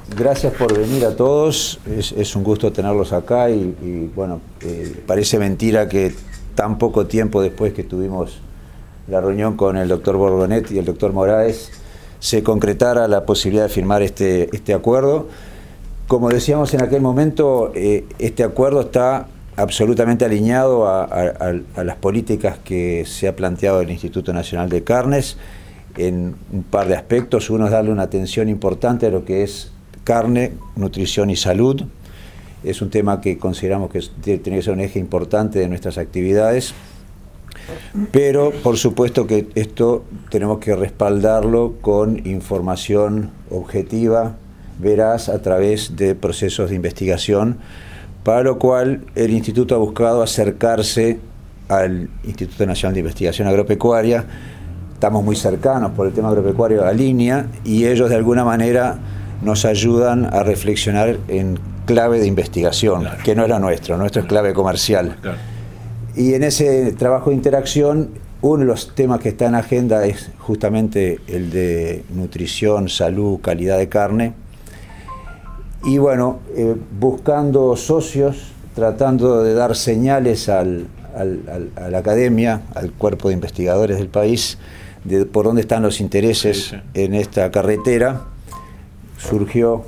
Gracias por venir a todos, es un gusto tenerlos acá y bueno, parece mentira que tan poco tiempo después que tuvimos la reunión con el doctor Borgonet y el doctor Moraes se concretara la posibilidad de firmar este acuerdo. Como decíamos en aquel momento, este acuerdo está absolutamente alineado a las políticas que se ha planteado el Instituto Nacional de Carnes en un par de aspectos. Uno es darle una atención importante a lo que es carne, nutrición y salud. Es un tema que consideramos que tiene que ser un eje importante de nuestras actividades, pero por supuesto que esto tenemos que respaldarlo con información objetiva, veraz, a través de procesos de investigación, para lo cual el Instituto ha buscado acercarse al Instituto Nacional de Investigación Agropecuaria. Estamos muy cercanos por el tema agropecuario a línea y ellos de alguna manera nos ayudan a reflexionar en clave de investigación, claro, que no es la nuestra, nuestro es clave comercial. Claro. Y en ese trabajo de interacción, uno de los temas que está en agenda es justamente el de nutrición, salud, calidad de carne. Y bueno, buscando socios, tratando de dar señales a la academia, al cuerpo de investigadores del país, de por dónde están los intereses en esta carretera. Surgió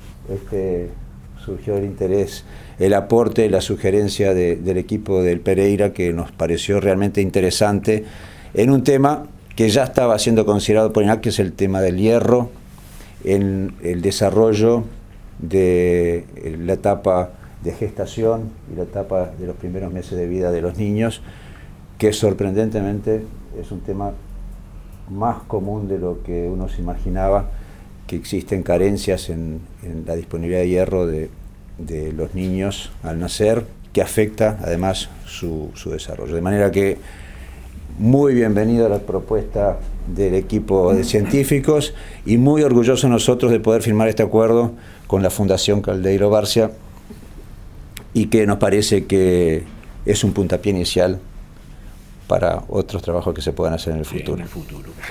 el interés, el aporte, la sugerencia del equipo del Pereira, que nos pareció realmente interesante en un tema que ya estaba siendo considerado por INAC, que es el tema del hierro en el desarrollo de la etapa de gestación y la etapa de los primeros meses de vida de los niños, que sorprendentemente es un tema más común de lo que uno se imaginaba, que existen carencias en la disponibilidad de hierro de los niños al nacer, que afecta además su desarrollo. De manera que muy bienvenida la propuesta del equipo de científicos y muy orgullosos nosotros de poder firmar este acuerdo con la Fundación Caldeiro Barcia, y que nos parece que es un puntapié inicial para otros trabajos que se puedan hacer en el futuro.